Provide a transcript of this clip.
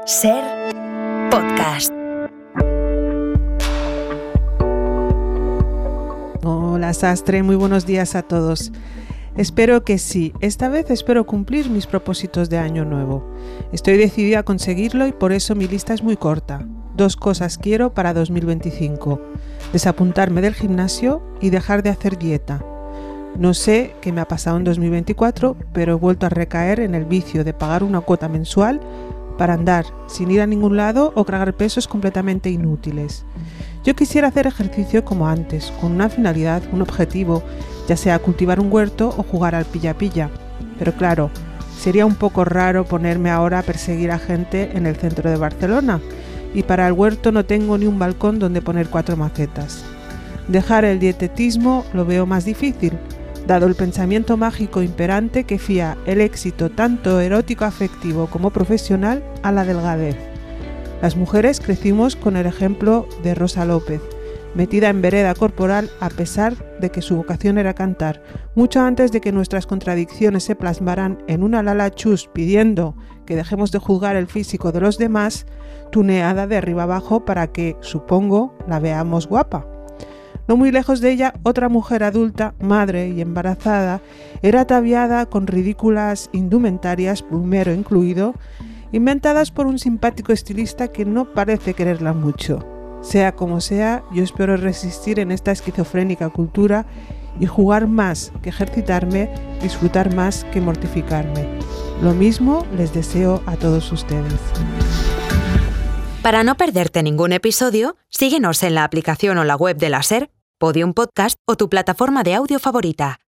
Ser Podcast. Hola Sastre, muy buenos días a todos. Espero que sí, esta vez espero cumplir mis propósitos de año nuevo. Estoy decidida a conseguirlo y por eso mi lista es muy corta. 2 cosas quiero para 2025: desapuntarme del gimnasio y dejar de hacer dieta. No sé qué me ha pasado en 2024, pero he vuelto a recaer en el vicio de pagar una cuota mensual para andar sin ir a ningún lado o cargar pesos completamente inútiles. Yo quisiera hacer ejercicio como antes, con una finalidad, un objetivo, ya sea cultivar un huerto o jugar al pilla-pilla. Pero claro, sería un poco raro ponerme ahora a perseguir a gente en el centro de Barcelona, y para el huerto no tengo ni un balcón donde poner 4 macetas. Dejar el dietetismo lo veo más difícil, dado el pensamiento mágico imperante que fía el éxito tanto erótico afectivo como profesional a la delgadez. Las mujeres crecimos con el ejemplo de Rosa López, metida en vereda corporal a pesar de que su vocación era cantar, mucho antes de que nuestras contradicciones se plasmaran en una Lala Chus pidiendo que dejemos de juzgar el físico de los demás, tuneada de arriba abajo para que, supongo, la veamos guapa. No muy lejos de ella, otra mujer adulta, madre y embarazada, era ataviada con ridículas indumentarias, plumero incluido, inventadas por un simpático estilista que no parece quererla mucho. Sea como sea, yo espero resistir en esta esquizofrénica cultura y jugar más que ejercitarme, disfrutar más que mortificarme. Lo mismo les deseo a todos ustedes. Para no perderte ningún episodio, síguenos en la aplicación o la web de la SER, Podium Podcast o tu plataforma de audio favorita.